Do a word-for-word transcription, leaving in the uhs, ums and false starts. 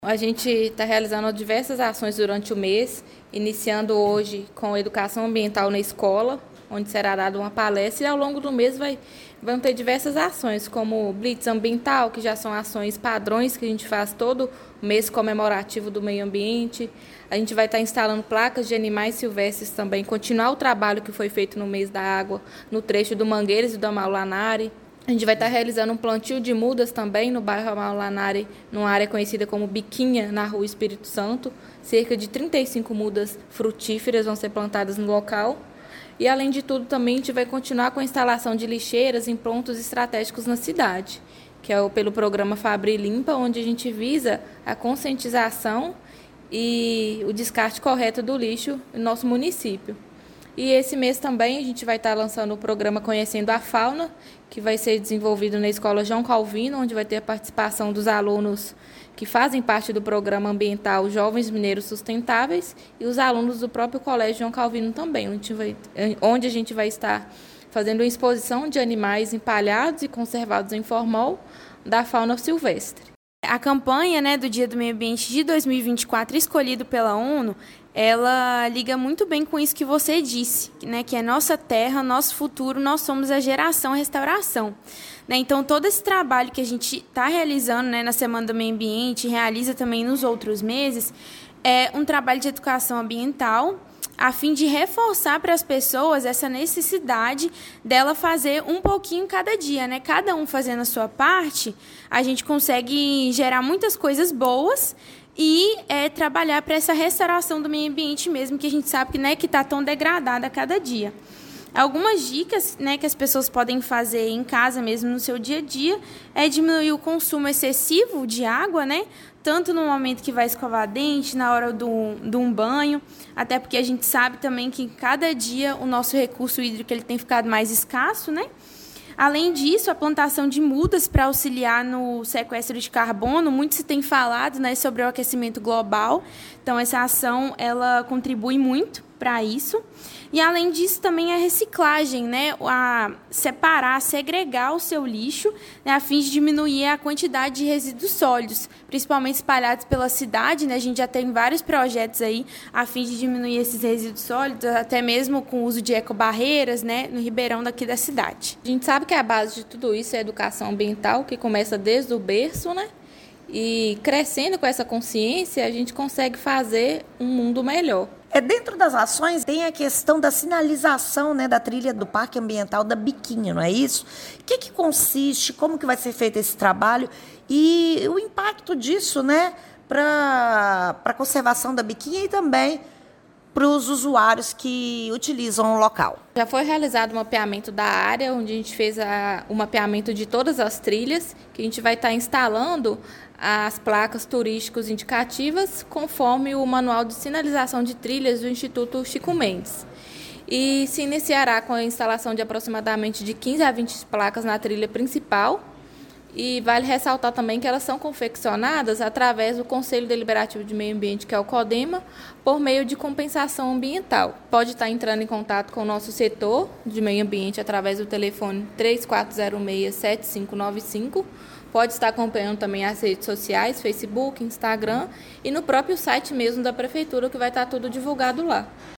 A gente está realizando diversas ações durante o mês, iniciando hoje com educação ambiental na escola, onde será dada uma palestra, e ao longo do mês vai, vão ter diversas ações, como Blitz Ambiental, que já são ações padrões que a gente faz todo mês comemorativo do meio ambiente. A gente vai estar instalando placas de animais silvestres também, continuar o trabalho que foi feito no mês da água, no trecho do Mangueiras e do Amaulanari. A gente vai estar realizando um plantio de mudas também no bairro Amaulanari, numa área conhecida como Biquinha, na rua Espírito Santo. Cerca de trinta e cinco mudas frutíferas vão ser plantadas no local. E, além de tudo, também a gente vai continuar com a instalação de lixeiras em pontos estratégicos na cidade, que é o, pelo programa Fabri Limpa, onde a gente visa a conscientização e o descarte correto do lixo no nosso município. E esse mês também a gente vai estar lançando o programa Conhecendo a Fauna, que vai ser desenvolvido na Escola João Calvino, onde vai ter a participação dos alunos que fazem parte do programa ambiental Jovens Mineiros Sustentáveis e os alunos do próprio Colégio João Calvino também, onde a gente vai, onde a gente vai estar fazendo uma exposição de animais empalhados e conservados em formol da fauna silvestre. A campanha, né, do Dia do Meio Ambiente de dois mil e vinte e quatro, escolhido pela ONU, ela liga muito bem com isso que você disse, né, que é nossa terra, nosso futuro, nós somos a geração restauração. Né? Então, todo esse trabalho que a gente está realizando, né, na Semana do Meio Ambiente, realiza também nos outros meses, é um trabalho de educação ambiental, a fim de reforçar para as pessoas essa necessidade dela fazer um pouquinho cada dia, né? Cada um fazendo a sua parte, a gente consegue gerar muitas coisas boas e é, trabalhar para essa restauração do meio ambiente mesmo, que a gente sabe que né, que está tão degradada a cada dia. Algumas dicas, né, que as pessoas podem fazer em casa mesmo no seu dia a dia é diminuir o consumo excessivo de água, né? Tanto no momento que vai escovar dente, na hora do, de um banho, até porque a gente sabe também que cada dia o nosso recurso hídrico ele tem ficado mais escasso, né? Além disso, a plantação de mudas para auxiliar no sequestro de carbono, muito se tem falado, né, sobre o aquecimento global, então essa ação ela contribui muito para isso. E além disso também a reciclagem, né, a separar, segregar o seu lixo, né, a fim de diminuir a quantidade de resíduos sólidos, principalmente espalhados pela cidade, né, a gente já tem vários projetos aí a fim de diminuir esses resíduos sólidos, até mesmo com o uso de ecobarreiras, né, no ribeirão daqui da cidade. A gente sabe que a base de tudo isso é a educação ambiental, que começa desde o berço, né? E crescendo com essa consciência, a gente consegue fazer um mundo melhor. É, dentro das ações tem a questão da sinalização, né, da trilha do Parque Ambiental da Biquinha, não é isso? O que, que consiste, como que vai ser feito esse trabalho e o impacto disso, né, para a conservação da Biquinha e também para os usuários que utilizam o local. Já foi realizado o mapeamento da área, onde a gente fez a, o mapeamento de todas as trilhas, que a gente vai estar instalando as placas turísticas indicativas, conforme o Manual de Sinalização de Trilhas do Instituto Chico Mendes. E se iniciará com a instalação de aproximadamente de quinze a vinte placas na trilha principal. E vale ressaltar também que elas são confeccionadas através do Conselho Deliberativo de Meio Ambiente, que é o CODEMA, por meio de compensação ambiental. Pode estar entrando em contato com o nosso setor de meio ambiente através do telefone três quatro zero seis, sete cinco nove cinco. Pode estar acompanhando também as redes sociais, Facebook, Instagram e no próprio site mesmo da Prefeitura, que vai estar tudo divulgado lá.